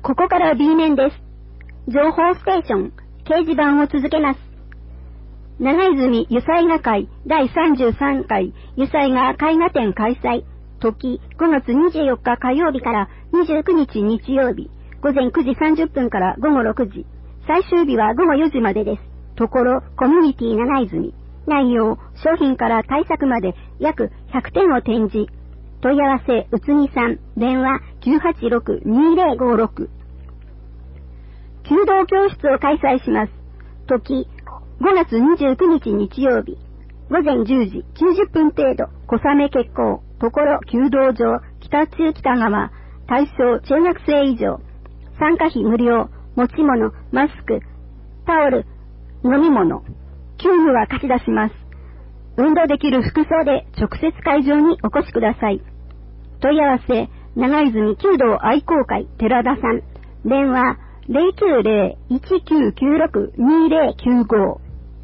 ここから B 面です。情報ステーション、掲示板を続けます。長泉油彩画会第33回油彩画絵画展開催。時5月24日火曜日から29日日曜日。午前9時30分から午後6時。最終日は午後4時までです。ところ、コミュニティ長泉。内容、商品から対策まで約100点を展示。問い合わせ、うつみさん、電話 986-2056。弓道教室を開催します。時、5月29日日曜日。午前10時90分程度、小雨決行。ところ、弓道場、北中北側。対象、中学生以上。参加費無料。持ち物、マスク、タオル、飲み物。給与は貸し出します。運動できる服装で直接会場にお越しください。問い合わせ、長泉弓道愛好会寺田さん。電話、090-1996-2095。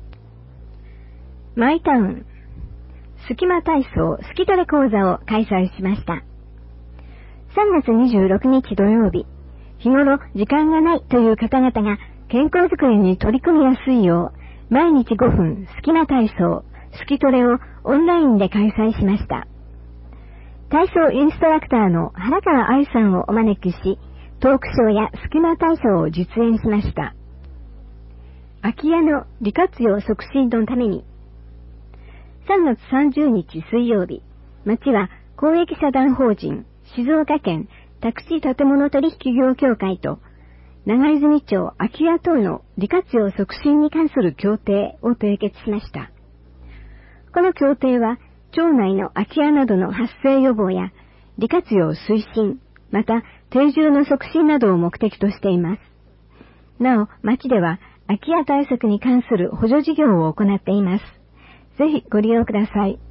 マイタウン、隙間体操スキトレ講座を開催しました。3月26日土曜日、日頃時間がないという方々が健康づくりに取り組みやすいよう、毎日5分隙間体操スキトレをオンラインで開催しました。体操インストラクターの原川愛さんをお招きし、トークショーや隙間体操を実演しました。空き家の利活用促進のために、3月30日水曜日、町は公益社団法人静岡県宅地建物取引業協会と長泉町空き家等の利活用促進に関する協定を締結しました。この協定は町内の空き家などの発生予防や利活用推進、また定住の促進などを目的としています。なお、町では空き家対策に関する補助事業を行っています。ぜひご利用ください。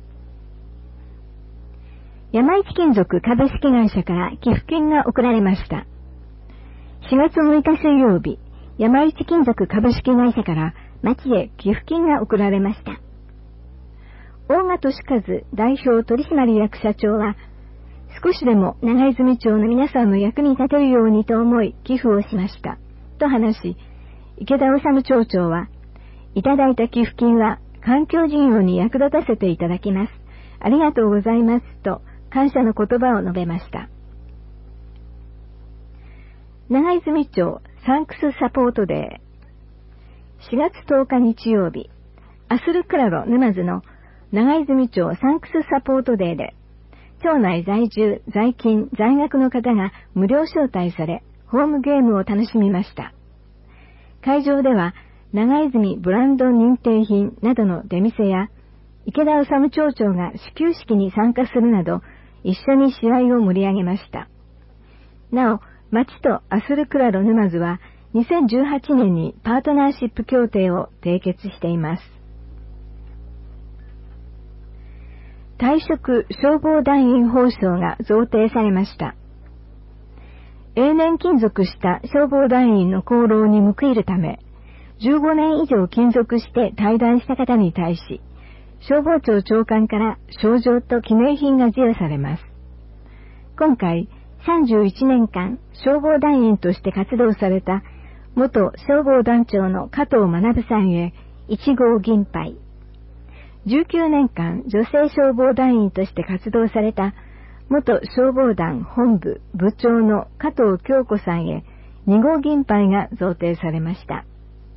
山一金属株式会社から寄付金が送られました。4月6日水曜日、山一金属株式会社から町へ寄付金が送られました。大賀俊和代表取締役社長は、少しでも長泉町の皆さんの役に立てるようにと思い寄付をしました。と話し、池田治町長は、いただいた寄付金は環境事業に役立たせていただきます。ありがとうございます。と感謝の言葉を述べました。長泉町サンクスサポートデー。4月10日日曜日、アスルクラロ沼津の長泉町サンクスサポートデーで、町内在住、在勤、在学の方が無料招待され、ホームゲームを楽しみました。会場では、長泉ブランド認定品などの出店や、池田治町長が始球式に参加するなど、一緒に試合を盛り上げました。なお、町とアスルクラロ沼津は、2018年にパートナーシップ協定を締結しています。退職消防団員報奨が贈呈されました。永年勤続した消防団員の功労に報いるため、15年以上勤続して退団した方に対し、消防庁長官から賞状と記念品が授与されます。今回、31年間消防団員として活動された元消防団長の加藤学さんへ1号銀杯。19年間女性消防団員として活動された元消防団本部部長の加藤京子さんへ2号銀杯が贈呈されました。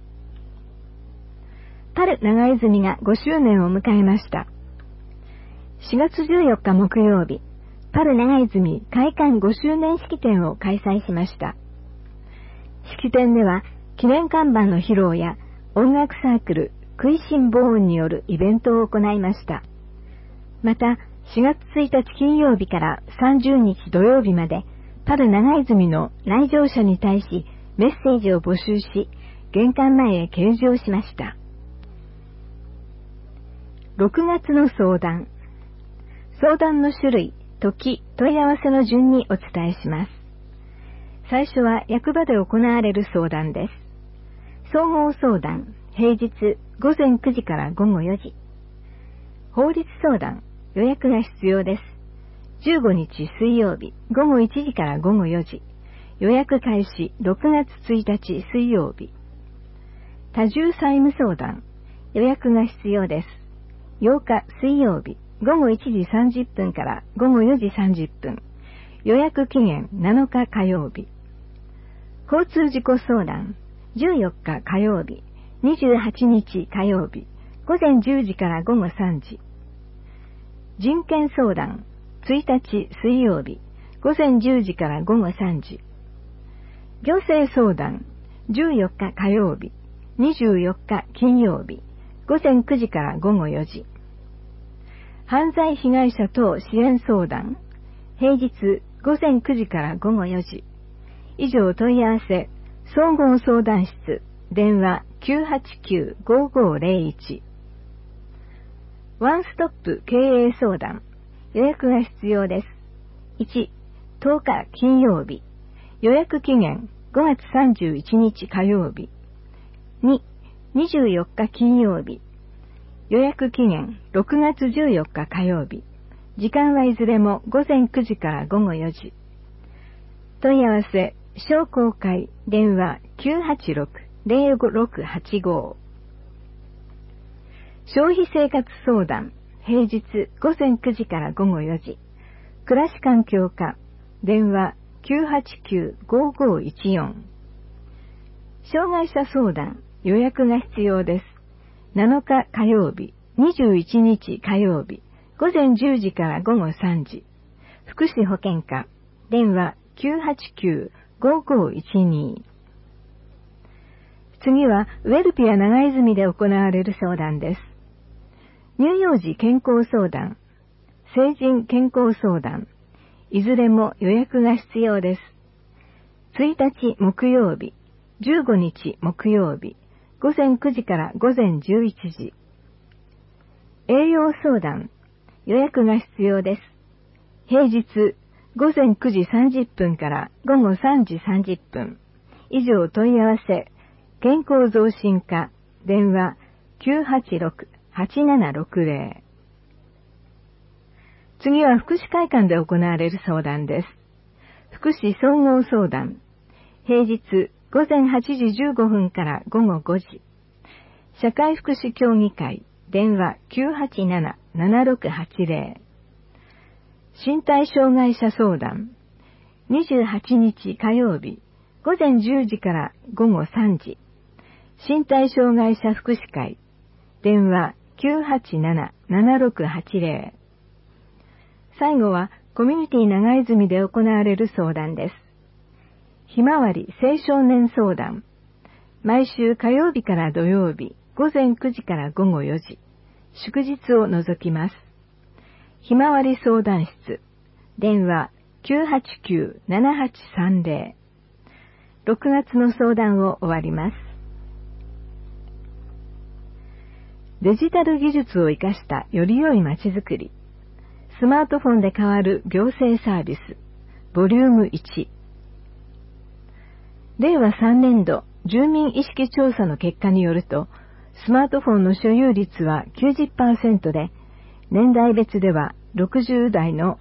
パル長泉が5周年を迎えました。4月14日木曜日、パル長泉開館5周年式典を開催しました。式典では記念看板の披露や音楽サークル食いしん坊音によるイベントを行いました。また、4月1日金曜日から30日土曜日まで、パル長泉の来場者に対しメッセージを募集し、玄関前へ掲示をしました。6月の相談。相談の種類、時、問い合わせの順にお伝えします。最初は役場で行われる相談です。総合相談。平日午前9時から午後4時。法律相談、予約が必要です。15日水曜日午後1時から午後4時。 予約開始6月1日水曜日。多重債務相談、予約が必要です。8日水曜日、午後1時30分から午後4時30分。予約期限7日火曜日。交通事故相談、14日火曜日、28日火曜日、午前10時から午後3時。人権相談、1日水曜日、午前10時から午後3時。行政相談、14日火曜日、24日金曜日、午前9時から午後4時。犯罪被害者等支援相談、平日午前9時から午後4時。以上問い合わせ、総合相談室、電話 989-5501。ワンストップ経営相談、予約が必要です。1、10日金曜日、予約期限5月31日火曜日。2、24日金曜日、予約期限6月14日火曜日。時間はいずれも午前9時から午後4時。問い合わせ、商工会、電話 986-0685。消費生活相談、平日午前9時から午後4時。暮らし環境課、電話 989-5514。障害者相談、予約が必要です。7日火曜日、21日火曜日、午前10時から午後3時。福祉保健課、電話 989-5512。次は、ウェルピア長泉で行われる相談です。乳幼児健康相談、成人健康相談、いずれも予約が必要です。1日木曜日、15日木曜日、午前9時から午前11時。栄養相談、予約が必要です。平日午前9時30分から午後3時30分。以上問い合わせ、健康増進課、電話 986-8760。次は福祉会館で行われる相談です。福祉総合相談、平日午前8時15分から午後5時。社会福祉協議会、電話 987-7680。身体障害者相談、28日火曜日、午前10時から午後3時。身体障害者福祉会、電話 987-7680。最後はコミュニティ長泉で行われる相談です。ひまわり青少年相談、毎週火曜日から土曜日、午前9時から午後4時。祝日を除きます。ひまわり相談室、電話 989-7830。6月の相談を終わります。デジタル技術を生かしたより良いまちづくり。スマートフォンで変わる行政サービス、ボリューム1。令和3年度住民意識調査の結果によると、スマートフォンの所有率は 90% で、年代別では60代の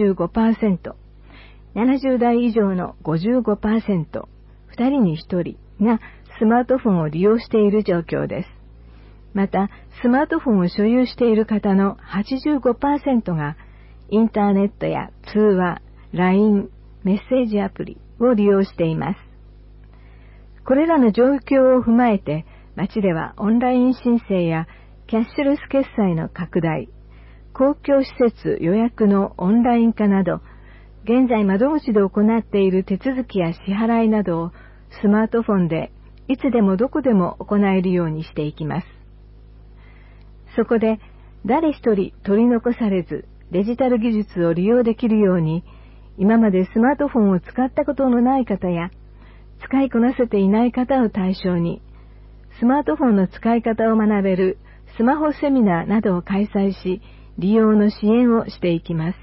85%、70代以上の 55%、2人に1人がスマートフォンを利用している状況です。また、スマートフォンを所有している方の 85% が、インターネットや通話、LINE、メッセージアプリを利用しています。これらの状況を踏まえて、町ではオンライン申請やキャッシュレス決済の拡大、公共施設予約のオンライン化など、現在窓口で行っている手続きや支払いなどをスマートフォンでいつでもどこでも行えるようにしていきます。そこで誰一人取り残されずデジタル技術を利用できるように、今までスマートフォンを使ったことのない方や使いこなせていない方を対象に、スマートフォンの使い方を学べるスマホセミナーなどを開催し、利用の支援をしていきます。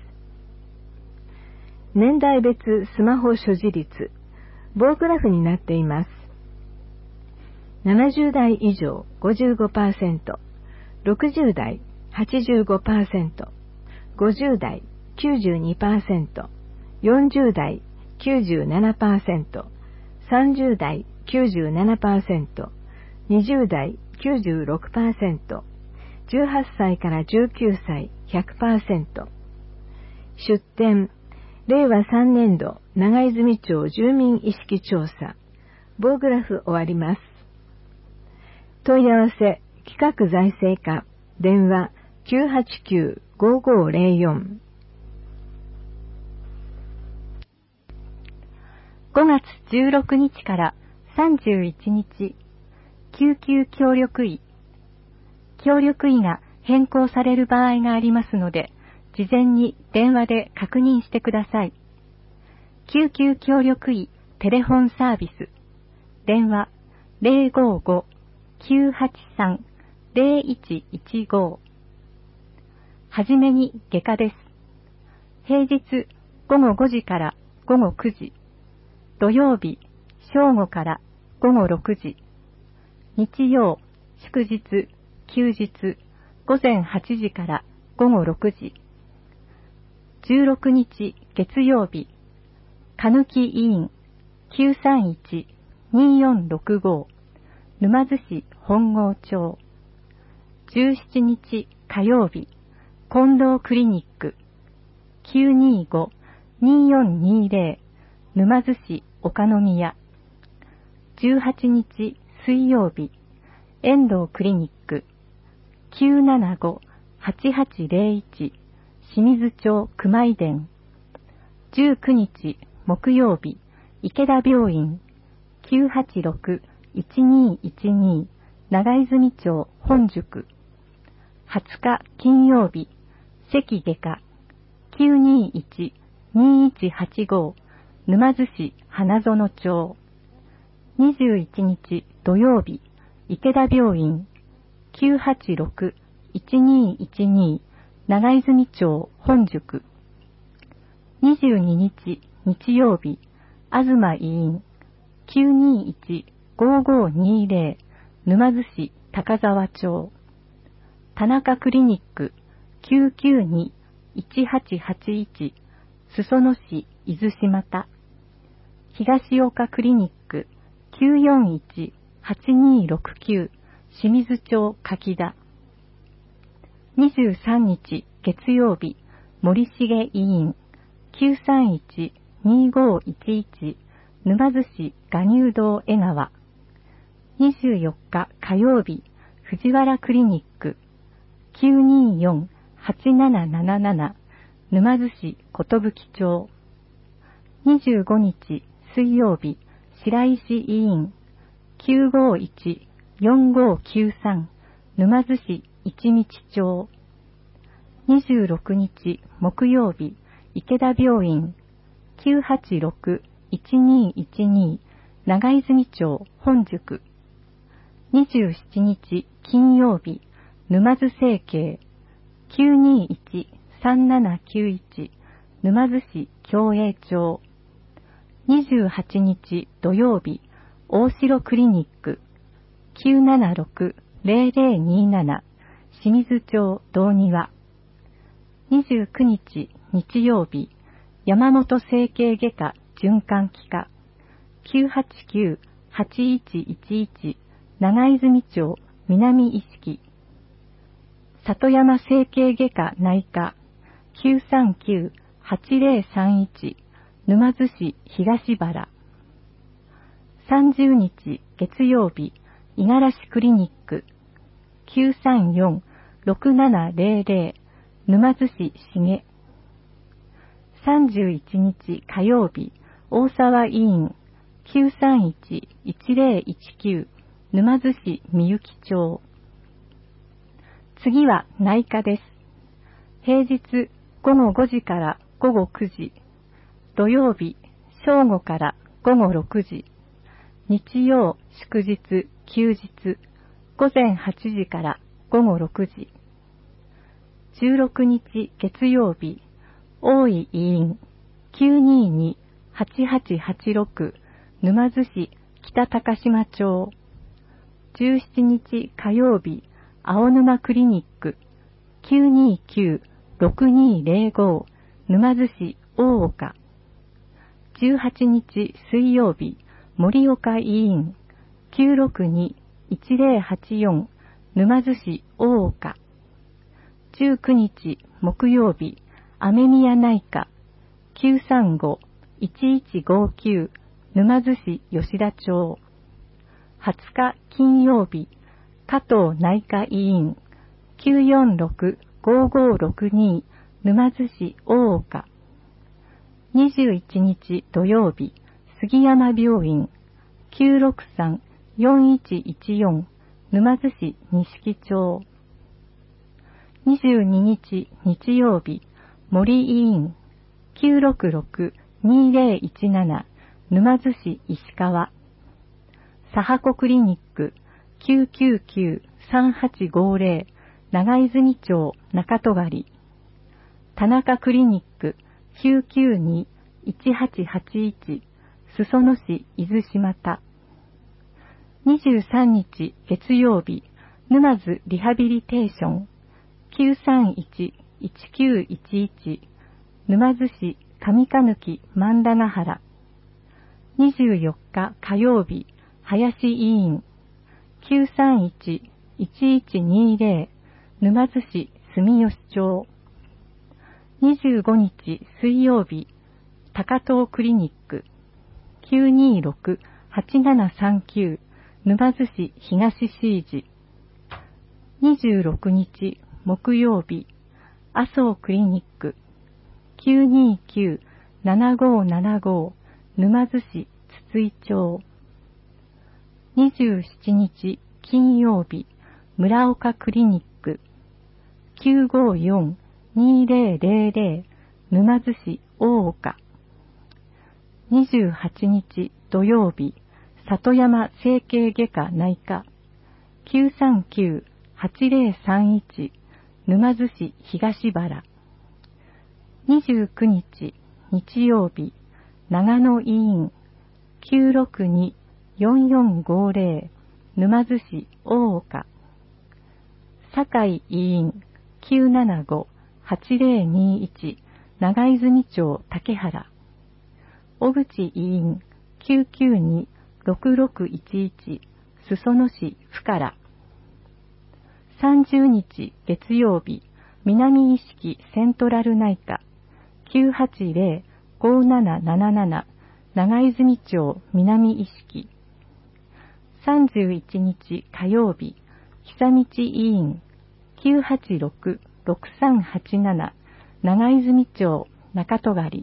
年代別スマホ所持率、棒グラフになっています。70代以上 55%、60代 85%、50代 92%、40代 97%、30代 97%、20代 96%、18歳から19歳 100%。出典、令和3年度長泉町住民意識調査、棒グラフ終わります。問い合わせ、企画財政課、電話 989-5504。 5月16日から31日、救急協力医。協力医が変更される場合がありますので、事前に電話で確認してください。救急協力医テレフォンサービス。電話 055-983-0115。はじめに外科です。平日午後5時から午後9時。土曜日正午から午後6時。日曜、祝日、休日、午前8時から午後6時。16日月曜日、かぬき医院 931-2465 沼津市本郷町。17日火曜日、近藤クリニック 925-2420 沼津市岡宮。18日水曜日、遠藤クリニック 975-8801 清水町熊井店。19日木曜日、池田病院 986-1212 長泉町本宿。20日金曜日、関外科 921-2185 沼津市花園町。21日土曜日、池田病院 986-1212 長泉町本宿。22日日曜日、東医院 921-5520 沼津市高沢町。田中クリニック 992-1881 裾野市伊豆島田。東岡クリニック 941-8269 清水町柿田。23日月曜日、森重医院 931-2511 沼津市賀入道江川。24日火曜日、藤原クリニック 924-8777 沼津市寿町。25日水曜日、白石医院 951-4593 沼津市一道町。26日木曜日、池田病院 986-1212 長泉町本宿。27日金曜日、沼津整形 921-3791 沼津市共栄町。28日土曜日、大城クリニック 976-0027 清水町道庭。29日日曜日、山本整形外科循環器科 989-8111 長泉町南意識。里山整形外科内科 939-8031 沼津市東原。30日月曜日、五十嵐クリニック 934-6700 沼津市重。31日火曜日、大沢医院 931-1019 沼津市みゆき町。次は内科です。平日午後5時から午後9時。土曜日正午から午後6時。日曜祝日休日午前8時から午後6時。16日月曜日、大井医院 922-8886 沼津市北高島町。17日火曜日、青沼クリニック 929-6205 沼津市大岡。 18日水曜日、盛岡委員 962-1084 沼津市大岡。19日木曜日、雨宮内科 935-1159 沼津市吉田町。20日金曜日、加藤内科医院 946-5562 沼津市大岡。21日土曜日、杉山病院 963-4114 沼津市錦町。22日日曜日、森医院 966-2017 沼津市石川。佐波子クリニック 999-3850 長泉町中戸狩。田中クリニック 992-1881 裾野市伊豆島田。23日月曜日、沼津リハビリテーション 931-1911 沼津市上鹿貫万田ヶ原。24日火曜日、林医院 931-1120 沼津市住吉町。25日水曜日、高東クリニック 926-8739 沼津市東市寺。26日木曜日、麻生クリニック 929-7575 沼津市筒井町。27日金曜日、村岡クリニック 954-2000 沼津市大岡。28日土曜日、里山整形外科内科 939-8031 沼津市東原。29日日曜日、長野医院 962-4450 沼津市大岡。堺医院 975-8021 長泉町竹原。小口医院 992-6611 裾野市深良。30日月曜日、南意識セントラル内科 980-5777 長泉町南意識。31日火曜日、久道医院 986-6387 長泉町中戸狩。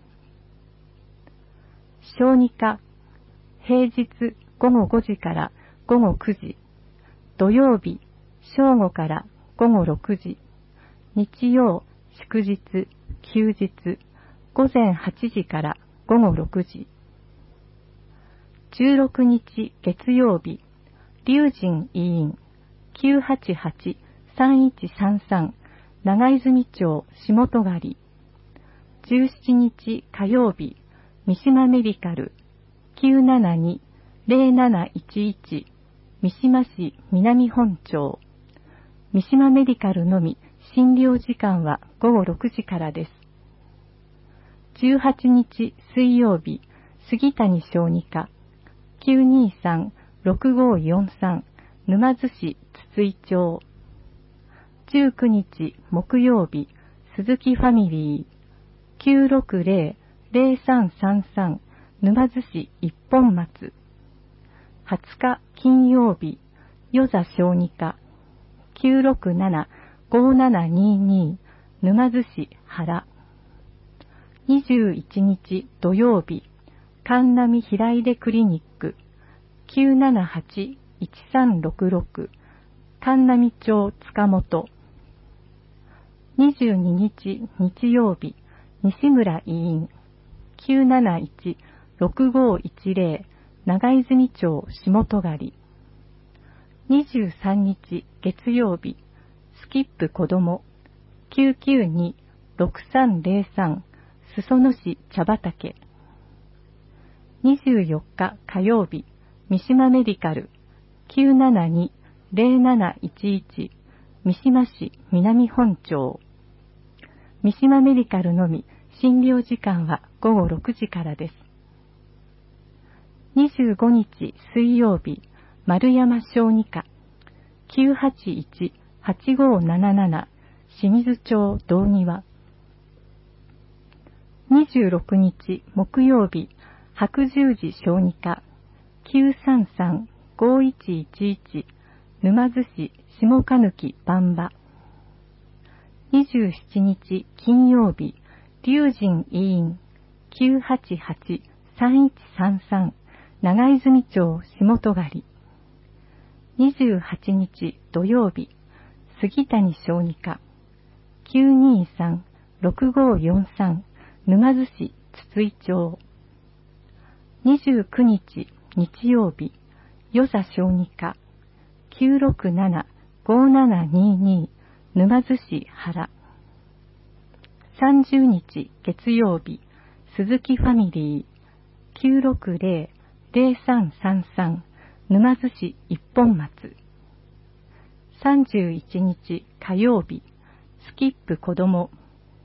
小児科、平日午後5時から午後9時、土曜日正午から午後6時、日曜、祝日、休日、午前8時から午後6時。16日月曜日、龍神医院 988-3133 長泉町下戸狩。17日火曜日、三島メディカル 972-0711 三島市南本町。三島メディカルのみ診療時間は午後6時からです。18日水曜日、杉谷小児科 923-6543 沼津市筒井町。19日木曜日、鈴木ファミリー 960-0333 沼津市一本松。20日金曜日、与座小児科 967-5722 沼津市原。21日土曜日、神波平出クリニック 978-1366 神波町塚本。22日日曜日、西村医院 971-6510 長泉町下戸狩。23日月曜日、スキップ子ども 992-6303 裾野市茶畑。24日火曜日、三島メディカル 972-0711 三島市南本町。三島メディカルのみ診療時間は午後6時からです。 25日水曜日、丸山小児科 981-8577 清水町道庭。26日木曜日、白十字小児科 933-5111 沼津市下鹿貫番場。27日金曜日、龍神医院 988-3133 長泉町下戸狩。28日土曜日、杉谷小児科 923-6543 沼津市筒井町。29日日曜日、与座小児科 967-5722 沼津市原。30日月曜日、鈴木ファミリー 960-0333 沼津市一本松。31日火曜日、スキップ子ども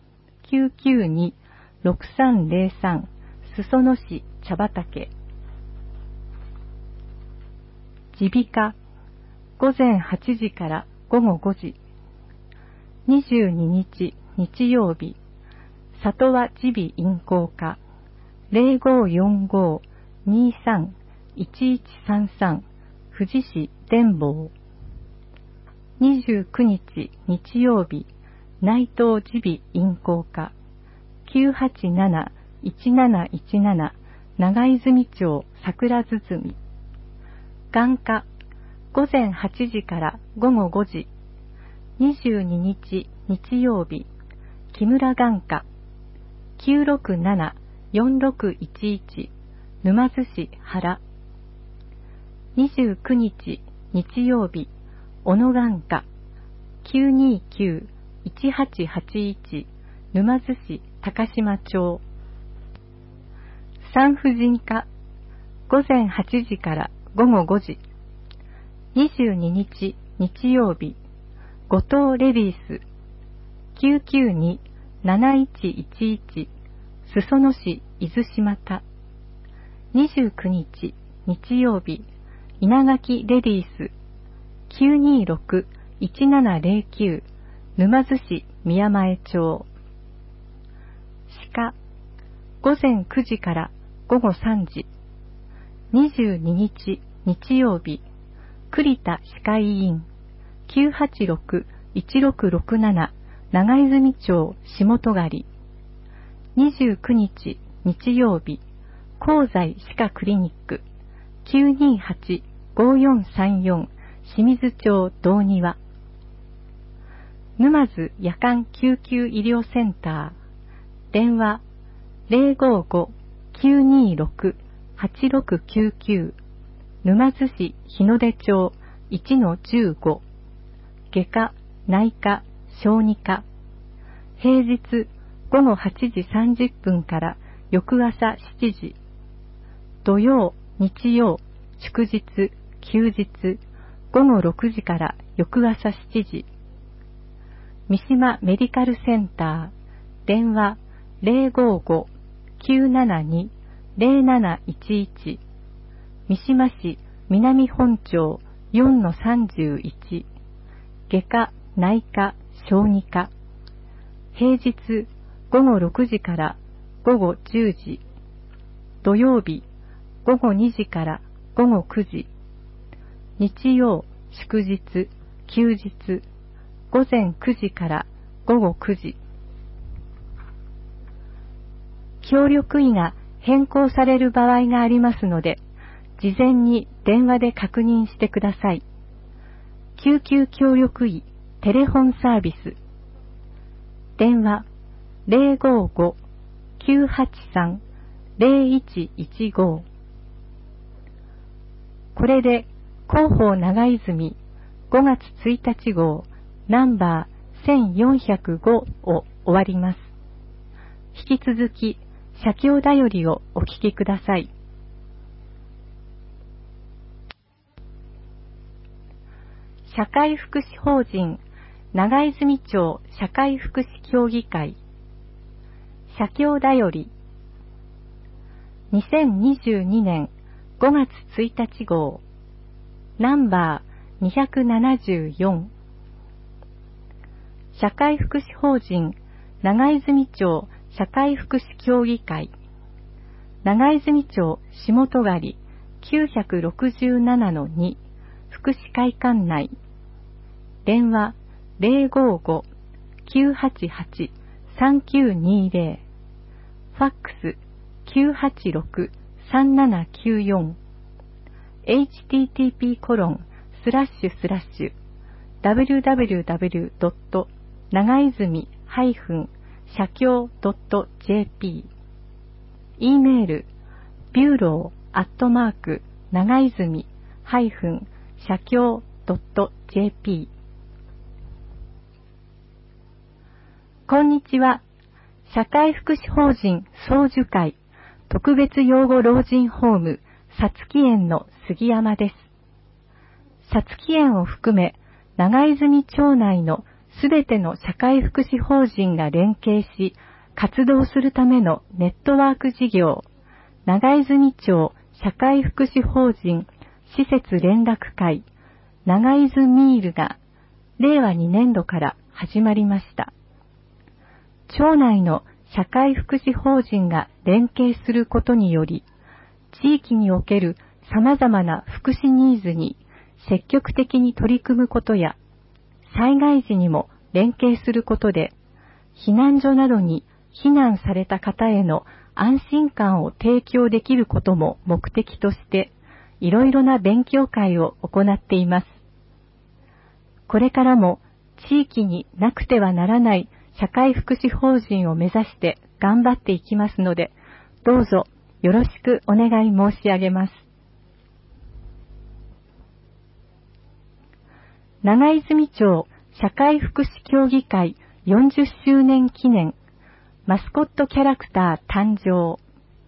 992-6303 裾野市茶畑。耳鼻科午前8時から午後5時。22日日曜日、里和耳鼻咽喉科 0545-23-1133 富士市伝坊。29日日曜日、内藤耳鼻咽喉科 987-1717 長泉町桜堤。眼科午前8時から午後5時。22日日曜日、木村眼科 967-4611 沼津市原。29日日曜日、小野眼科 929-1881 沼津市高島町。産婦人科午前8時から午後5時。22日日曜日、後藤レディース 992-7111 裾野市伊豆島田。29日日曜日、稲垣レディース 926-1709 沼津市宮前町。歯科午前9時から午後3時。22日日曜日、栗田歯科医院 986-1667 長泉町下戸狩。29日日曜日、香西歯科クリニック 928-5434 清水町道庭。沼津夜間救急医療センター電話 055-926-8699 沼津市日の出町 1-15 外科、内科、小児科。平日午後8時30分から翌朝7時。土曜、日曜、祝日、休日、午後6時から翌朝7時。三島メディカルセンター電話 055-972-0711 三島市南本町 4-31 外科、内科、小児科。平日午後6時から午後10時。土曜日午後2時から午後9時。日曜、祝日、休日、午前9時から午後9時。協力医が変更される場合がありますので、事前に電話で確認してください。救急協力医テレフォンサービス。電話 055-983-0115。これで広報長泉5月1日号ナンバー1405を終わります。引き続き社協だよりをお聞きください。社会福祉法人長泉町社会福祉協議会社協だより2022年 5月1日号ナンバー274社会福祉法人長泉町社会福祉協議会長泉町下戸狩 967-2 福祉会館内電話 055-988-3920 ファックス 986-3794 http://www. 長泉社協 .jp e メール bureau@ 長泉社協 .jp こんにちは。社会福祉法人総樹会特別養護老人ホームさつき園の杉山です。さつき園を含め長泉町内のすべての社会福祉法人が連携し活動するためのネットワーク事業長泉町社会福祉法人施設連絡会長泉ミールが令和2年度から始まりました。町内の社会福祉法人が連携することにより地域における様々な福祉ニーズに積極的に取り組むことや災害時にも連携することで避難所などに避難された方への安心感を提供できることも目的としていろいろな勉強会を行っています。これからも地域になくてはならない社会福祉法人を目指して頑張っていきますので、どうぞよろしくお願い申し上げます。長泉町社会福祉協議会40周年記念マスコットキャラクター誕生。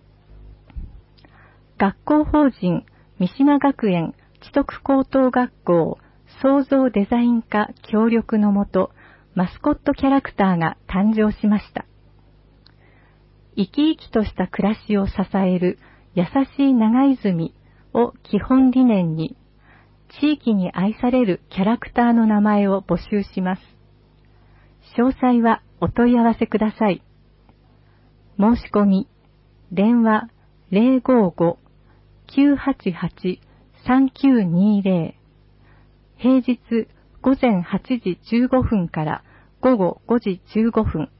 学校法人三島学園知徳高等学校創造デザイン科協力のもとマスコットキャラクターが誕生しました。生き生きとした暮らしを支える優しい長泉を基本理念に地域に愛されるキャラクターの名前を募集します。詳細はお問い合わせください。申し込み、電話 055-988-3920 平日午前8時15分から午後5時15分。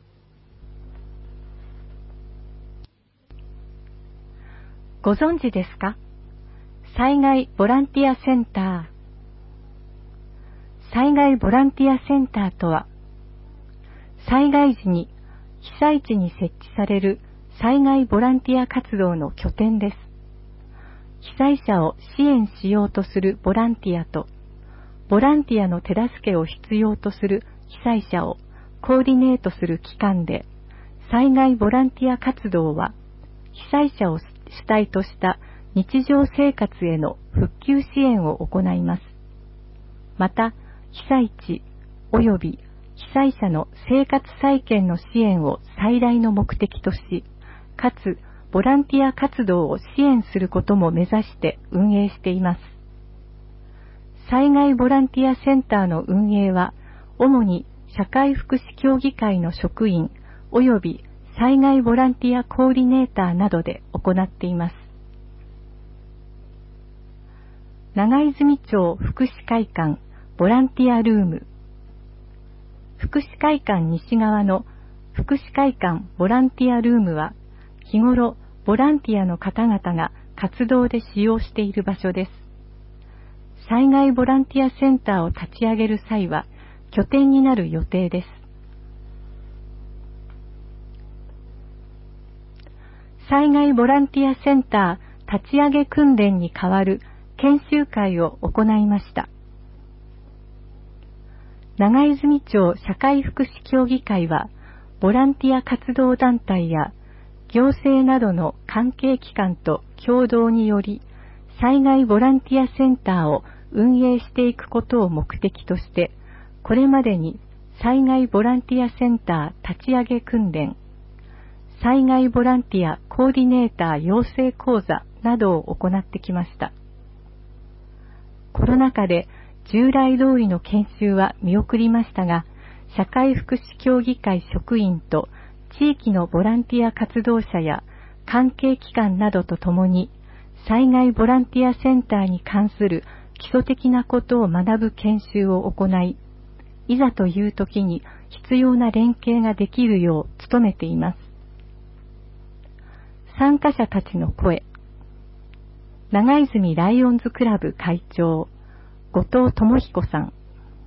ご存知ですか？災害ボランティアセンター。災害ボランティアセンターとは、災害時に被災地に設置される災害ボランティア活動の拠点です。被災者を支援しようとするボランティアと、ボランティアの手助けを必要とする被災者をコーディネートする機関で、災害ボランティア活動は、被災者を主体とした日常生活への復旧支援を行います。また、被災地及び被災者の生活再建の支援を最大の目的とし、かつボランティア活動を支援することも目指して運営しています。災害ボランティアセンターの運営は、主に社会福祉協議会の職員及び災害ボランティアコーディネーターなどで行っています。長泉町福祉会館ボランティアルーム。福祉会館西側の福祉会館ボランティアルームは、日頃ボランティアの方々が活動で使用している場所です。災害ボランティアセンターを立ち上げる際は、拠点になる予定です。災害ボランティアセンター立ち上げ訓練に代わる研修会を行いました。長泉町社会福祉協議会は、ボランティア活動団体や行政などの関係機関と共同により、災害ボランティアセンターを運営していくことを目的として、これまでに災害ボランティアセンター立ち上げ訓練、災害ボランティアコーディネーター養成講座などを行ってきました。コロナ禍で従来通りの研修は見送りましたが、社会福祉協議会職員と地域のボランティア活動者や関係機関などとともに、災害ボランティアセンターに関する基礎的なことを学ぶ研修を行い、いざという時に必要な連携ができるよう努めています。参加者たちの声。長泉ライオンズクラブ会長、後藤智彦さん。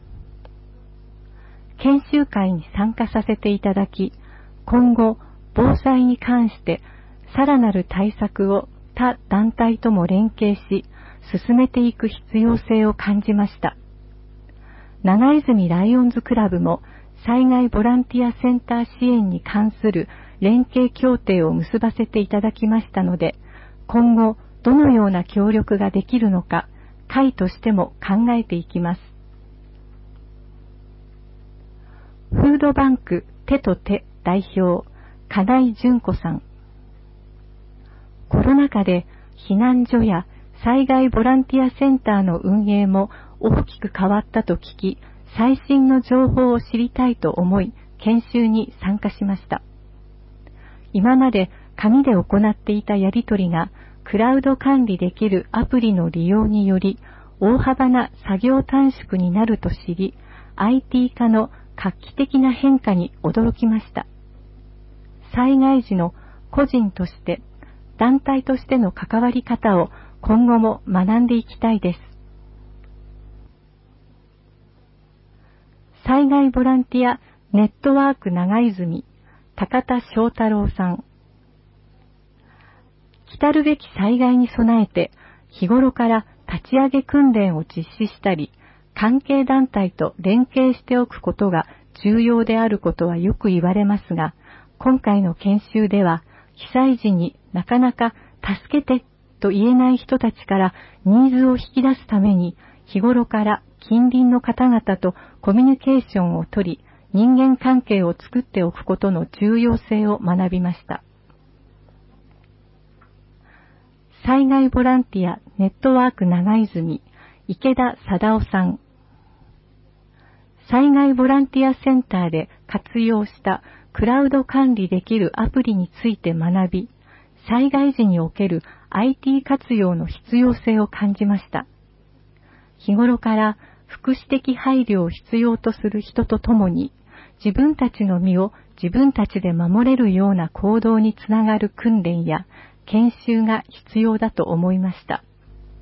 研修会に参加させていただき、今後、防災に関してさらなる対策を他団体とも連携し、進めていく必要性を感じました。長泉ライオンズクラブも災害ボランティアセンター支援に関する連携協定を結ばせていただきましたので、今後どのような協力ができるのか、会としても考えていきます。フードバンク手と手代表、金井純子さん。コロナ禍で避難所や災害ボランティアセンターの運営も大きく変わったと聞き、最新の情報を知りたいと思い、研修に参加しました。今まで紙で行っていたやり取りが、クラウド管理できるアプリの利用により、大幅な作業短縮になると知り、IT 化の画期的な変化に驚きました。災害時の個人として、団体としての関わり方を今後も学んでいきたいです。災害ボランティアネットワーク長泉、高田翔太郎さん。来るべき災害に備えて、日頃から立ち上げ訓練を実施したり、関係団体と連携しておくことが重要であることはよく言われますが、今回の研修では、被災時になかなか助けてと言えない人たちからニーズを引き出すために、日頃から近隣の方々とコミュニケーションをとり、人間関係を作っておくことの重要性を学びました。災害ボランティアネットワーク長泉、池田貞夫さん。災害ボランティアセンターで活用したクラウド管理できるアプリについて学び、災害時における IT 活用の必要性を感じました。日頃から福祉的配慮を必要とする人とともに、自分たちの身を自分たちで守れるような行動につながる訓練や研修が必要だと思いました。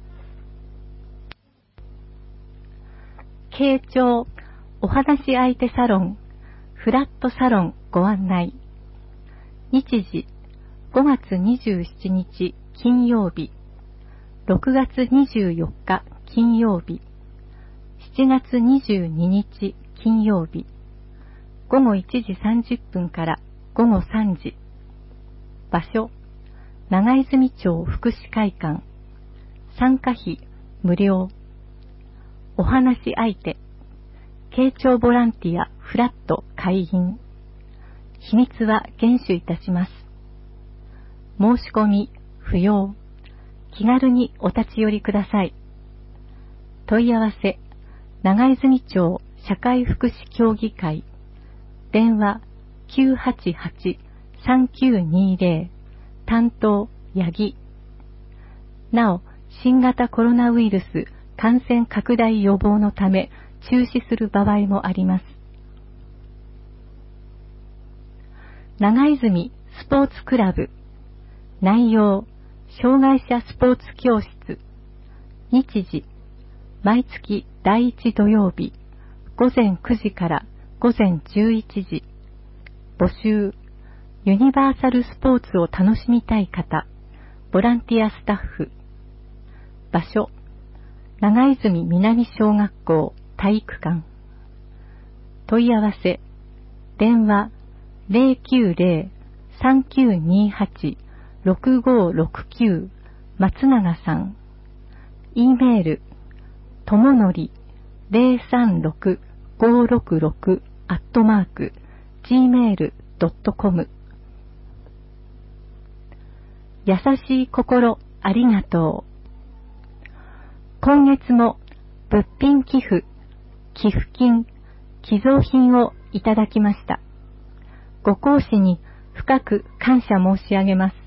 慶長お話し相手サロン、フラットサロンご案内。日時5月27日金曜日、6月24日金曜日、7月22日金曜日、午後1時30分から午後3時。場所、長泉町福祉会館。参加費無料。お話し相手、慶長ボランティアフラット会員。秘密は厳守いたします。申し込み不要。気軽にお立ち寄りください。問い合わせ、長泉町社会福祉協議会。電話 988-3920 担当八木。なお、新型コロナウイルス感染拡大予防のため中止する場合もあります。長泉スポーツクラブ。内容、障害者スポーツ教室。日時、毎月第1土曜日、午前9時から午前11時。募集、ユニバーサルスポーツを楽しみたい方、ボランティアスタッフ。場所、長泉南小学校体育館。問い合わせ、電話 090-3928-6569 松永さん。E メール、とものり036566@gmail.com。優しい心ありがとう。今月も物品寄付、寄付金、寄贈品をいただきました。ご講師に深く感謝申し上げます。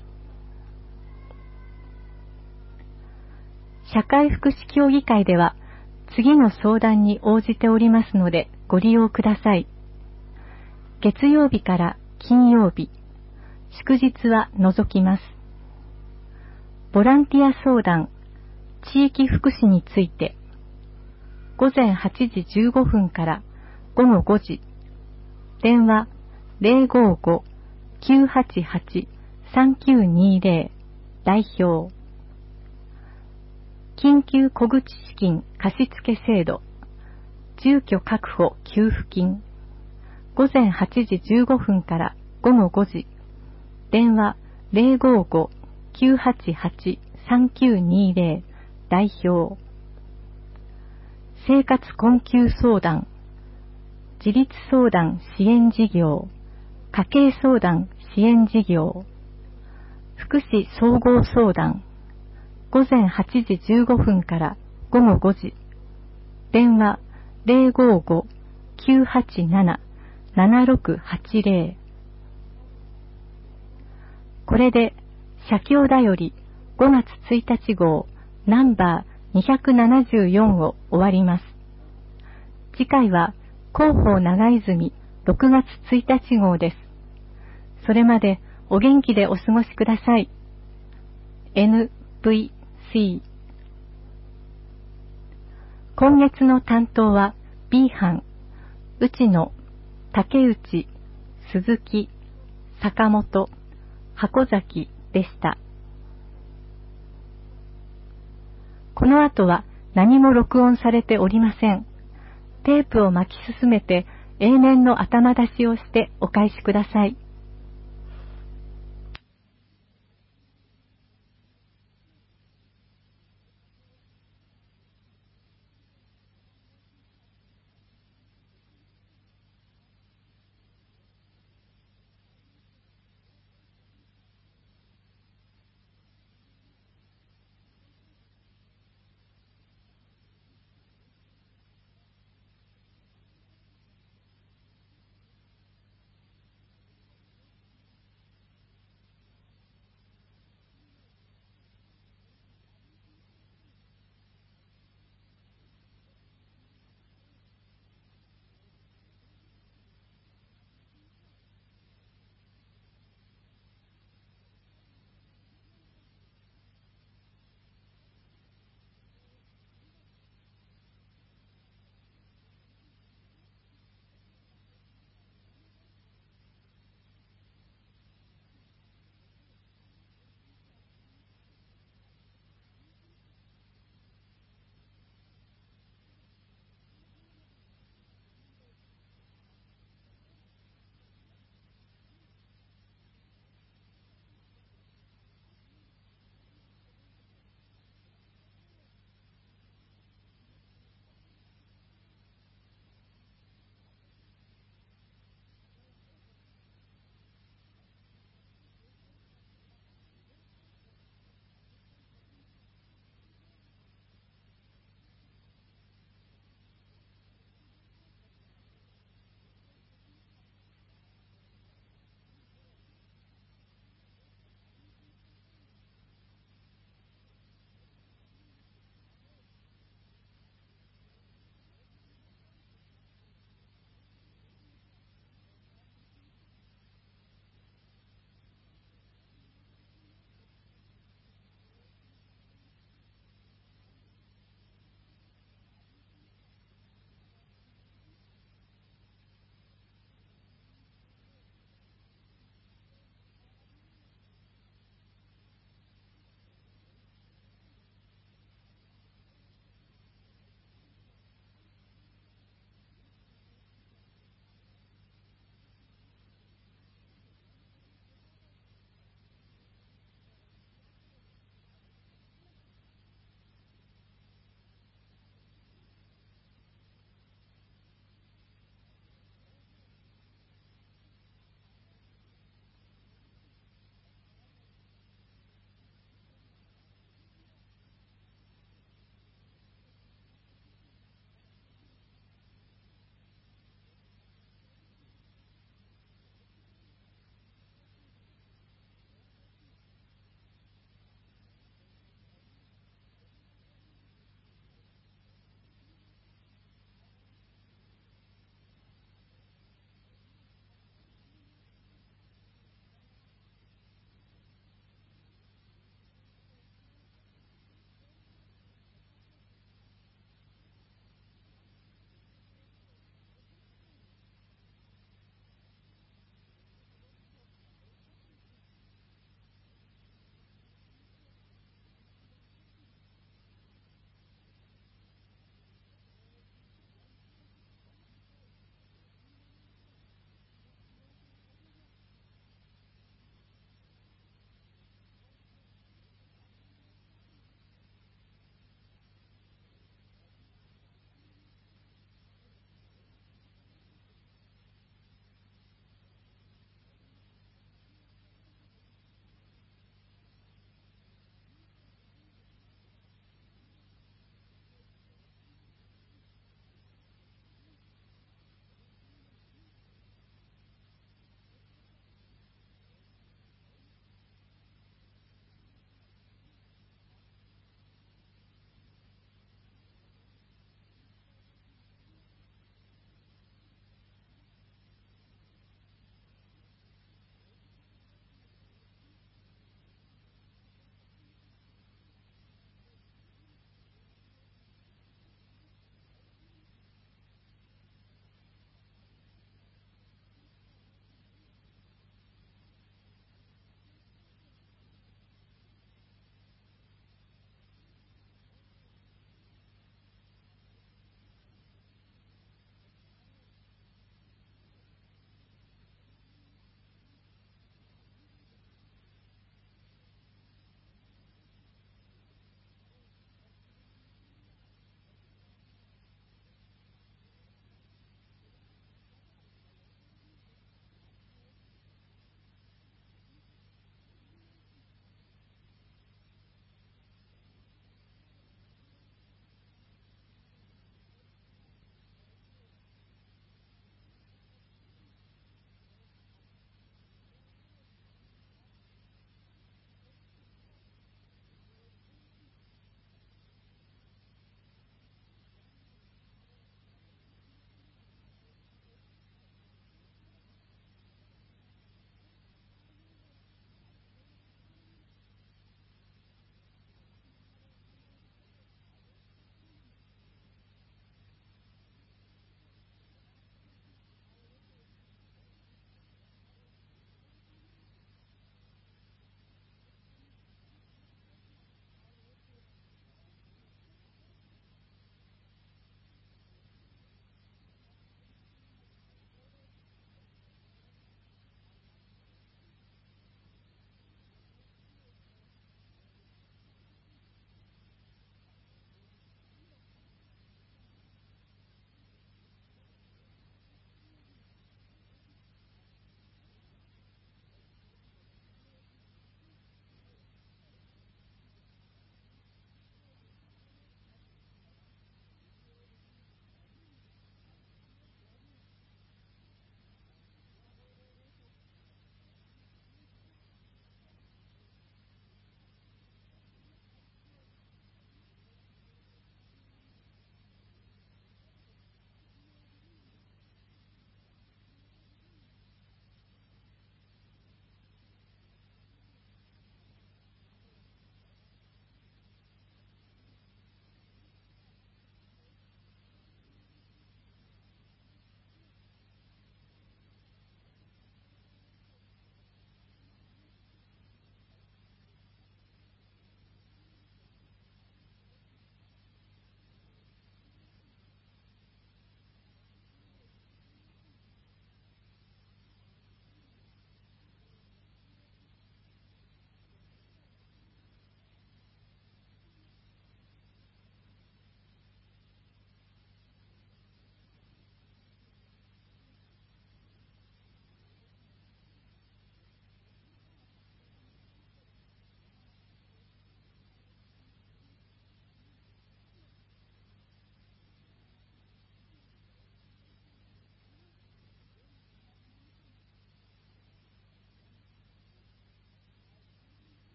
社会福祉協議会では次の相談に応じておりますのでご利用ください。月曜日から金曜日、祝日は除きます。ボランティア相談、地域福祉について、午前8時15分から午後5時、電話055-988-3920、代表。緊急小口資金貸付制度、住居確保給付金、午前8時15分から午後5時、電話055-988-3920、代表。生活困窮相談、自立相談支援事業、家計相談支援事業、福祉総合相談、午前8時15分から午後5時、電話055-987-7680。これで、社協だより5月1日号ナンバー274を終わります。次回は広報長泉6月1日号です。それまでお元気でお過ごしください。NVC。今月の担当は B 班、内野、竹内、鈴木、坂本、箱崎でした。この後は何も録音されておりません。テープを巻き進めて永年の頭出しをしてお返しください。